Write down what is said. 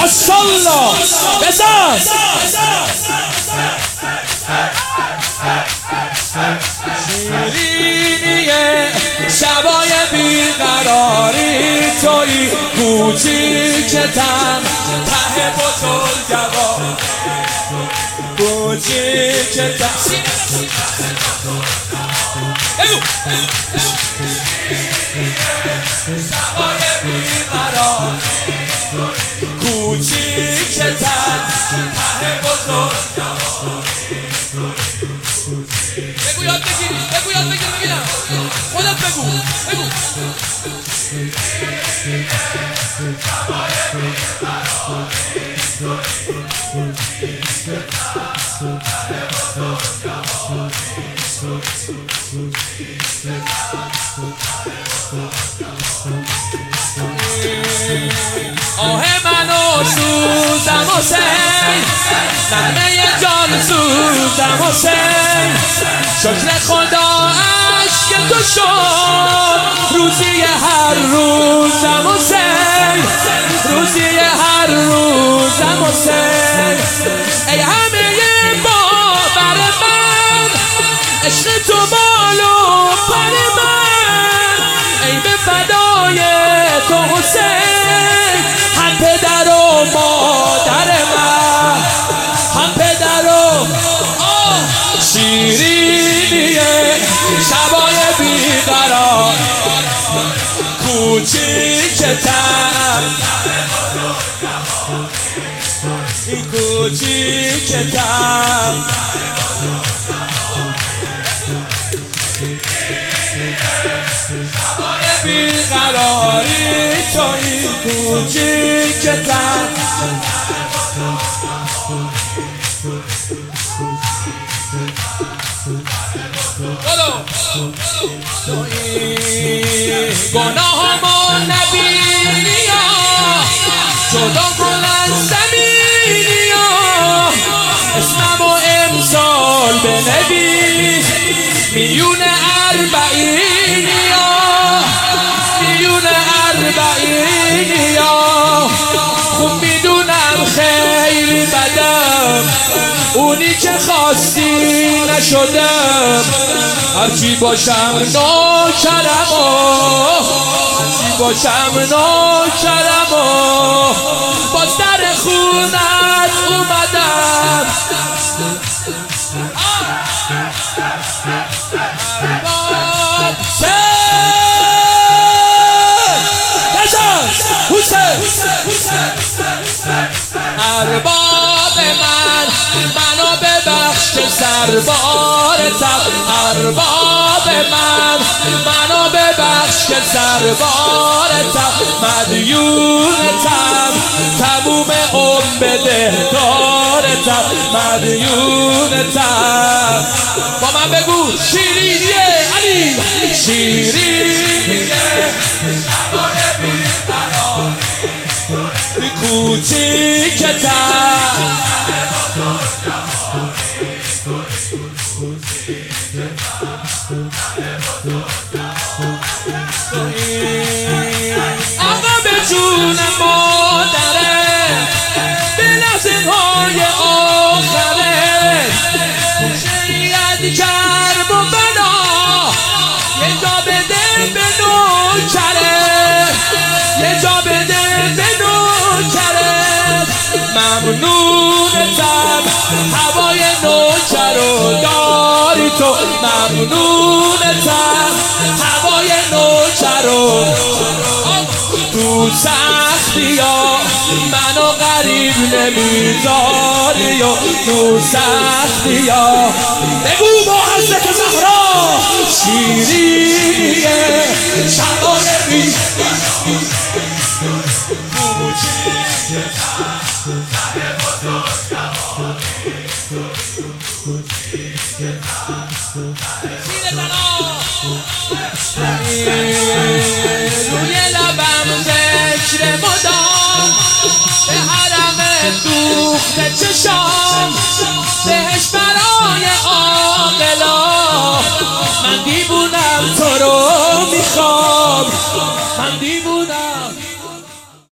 ماشاءالله بزن شیرینیه شبای بیقراری توی کوچیکتم ته بزرگوار کوچیکتم شبای بیقراری کوچیکتم ته بزرگوار بگو یاد بگیری بگو یاد بگیر بگیرم خودت بگو بگو آه منو سوزم حسین نغمه جان سوزم حسین شکر خدا عشق تو شد روزی هر روزم حسین روزی هر روزم حسین ای همه باور من عشق تو بالو پر من ای به فدای تو حسین هم پدر و مادر من هم پدر و شیرینیه شبای بیقرار کوچیکتم این کوچیکتم شبای بیقراری تو این کوچیکتم تو این گناهامو نبینی جدا کن از زمینی اسممو امسال بنویس میلیون اربعینی میلیون اربعینی خوب میدونم خیلی بدم اونی که خواستی نشدم هرچی باشم نوکرم هرچی باشم نوکرم باز در خونت اومدم ارباب من منو ببخش که سربارتم ارباب من منو ببخش که سربارتم مدیونتم تموم عمر بدهکارتم مدیونتم با من بگو شیرینیه علی شیرینیه شبای بیقراری کوچیکتم آقا به جون مادره به لحظه های آخره شریعت کرب و بنا یه جا بده به نوکره یه جا بده به نوکره ممنونتم هوای نوکر رو داری تو ممنونتم هوای نوکر رو تو سختی ها منو غریب نمیذاری و تو سختی ها بگو با حضرت زهرا شیرینیه شبای بیقراری روی لبم ذکر مدام به حرم دوخته چشام بهش برای عاقلا من دیوونم تو رو میخوام